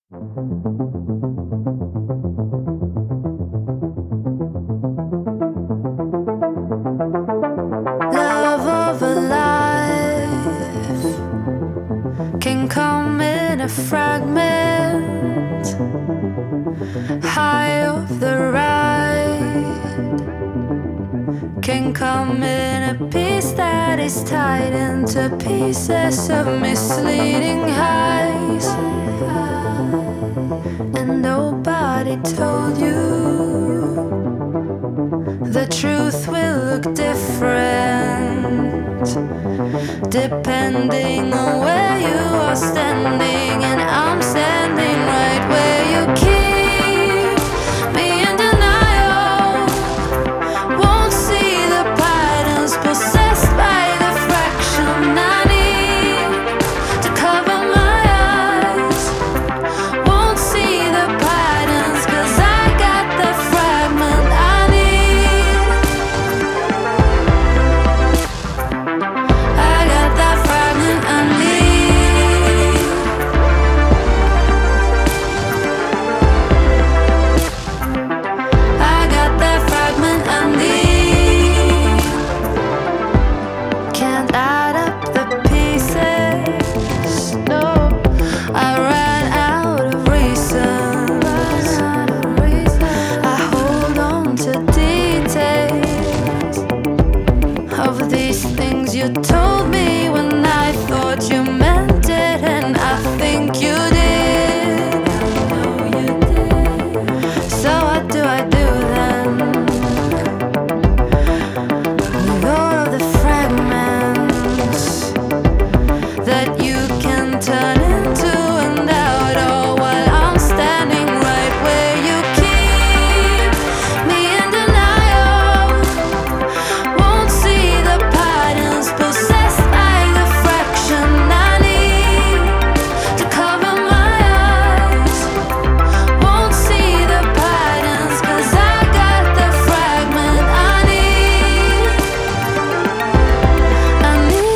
Love of a life can come in a fragment, high of the ride can come in a piece that is tied into pieces of misleading highs. And nobody told you the truth will look different depending on where you are standing. And I'm standing right where you keep me in denial. Won't see the patterns possessed by the fraction I need to cover my eyes. Won't see the patterns 'cause I got the fragment I need. I got that fragment I need. I got that fragment I need. Can't add up the pieces, no. I ran out of reasons. I hold on to details of these things you told me when I thought you meant it, and I think you did. So what do I do then with all of the fragments that you can turn into and out, all while I'm standing right where you keep me in denial? Won't see the patterns possessed by the fraction I need to cover my eyes. Won't see the patterns 'cause I got the fragment I need. I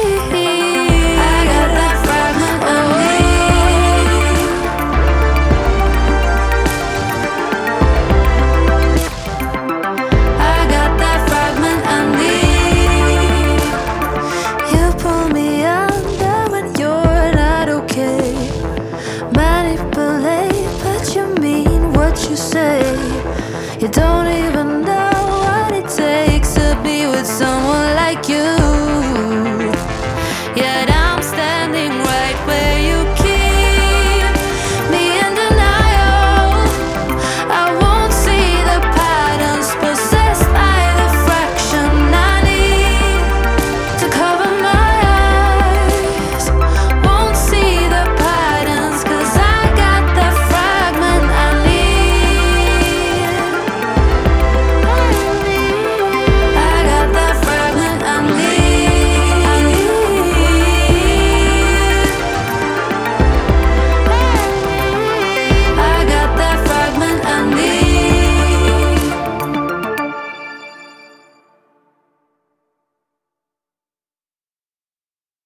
got that fragment I need. I got that fragment I need. You pull me under when you're not okay. Manipulate, but you mean what you say. You don't even know what it takes to be with someone like you.